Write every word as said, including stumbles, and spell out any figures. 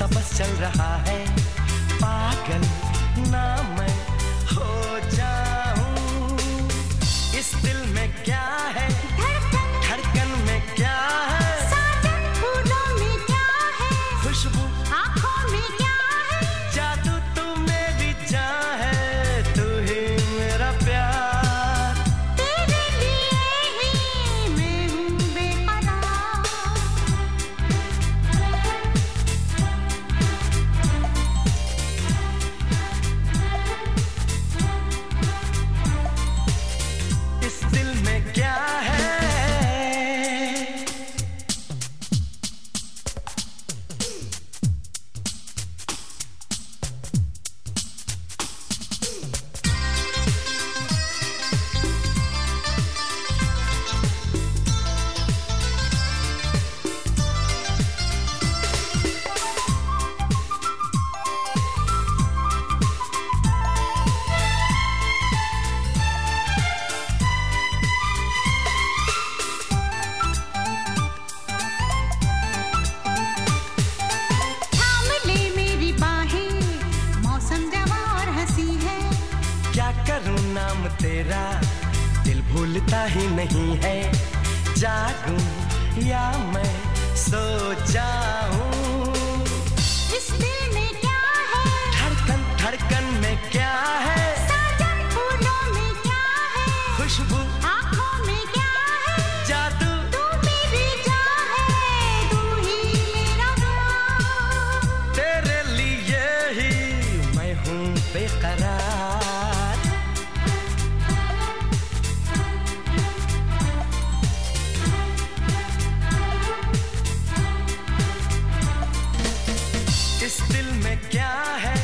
सा बस चल रहा है, पागल ना मैं हो जाऊं। इस दिल में क्या है, धड़कन में क्या है, साजन फूलों में क्या है, खुशबू आँखों में क्या है, जादू तू मेरी जान है, तू ही मेरा प्यार। तेरे लिए ही मैं हूँ बेकरार। इस दिल में क्या है, थाम ले मेरी बाहें, मौसम जवा और हंसी है। क्या करूं नाम तेरा, दिल भूलता ही नहीं है। जागूं या मैं सो जाऊं, इस दिल में क्या है, धड़कन धड़कन में क्या है, साजन फूलों में क्या है, खुशबू आँखों में क्या है, जादू तू मेरी जान है, तू ही मेरा प्यार। तेरे लिए ही मैं हूँ बेकरार। इस दिल में क्या है,